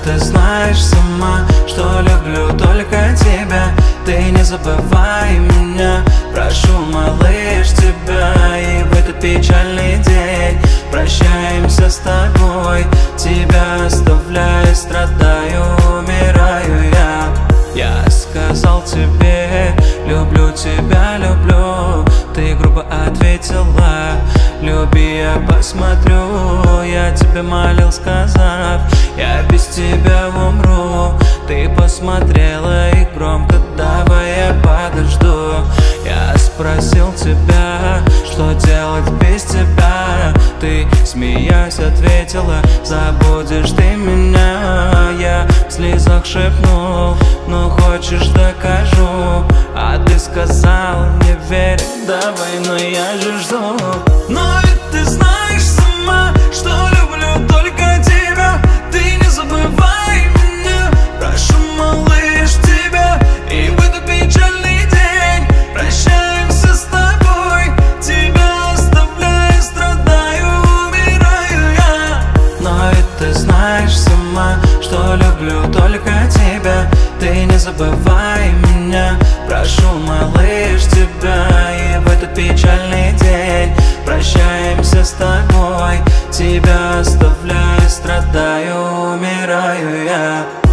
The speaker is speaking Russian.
ты знаешь сама, что люблю только тебя. Ты не забывай меня, прошу, малыш, тебя. И в этот печальный день прощаемся с тобой. Тебя оставляю, страдаю, умираю я. Я сказал тебе, люблю тебя, люблю. Ты грубо ответила, люби, я посмотрю. Я тебе молил, сказав, я без тебя умру. Ты посмотрела и громко, давай я подожду. Я спросил тебя, что делать без тебя. Ты, смеясь, ответила, забудешь ты меня. Я в слезах шепнул, ну хочешь докажу. А ты сказал, не верю, давай, но я же жду. Но ведь ты знаешь сама, что люблю только тебя. Ты не забывай меня, прошу, малыш, тебя. И в этот печальный день прощаемся с тобой. Тебя оставляю, страдаю, умираю я. Но ведь ты знаешь сама, что люблю только тебя. Ты не забывай меня, прошу, малыш, тебя. И в этот печальный день прощаемся с тобой. Тебя оставляю, страдаю, умираю я.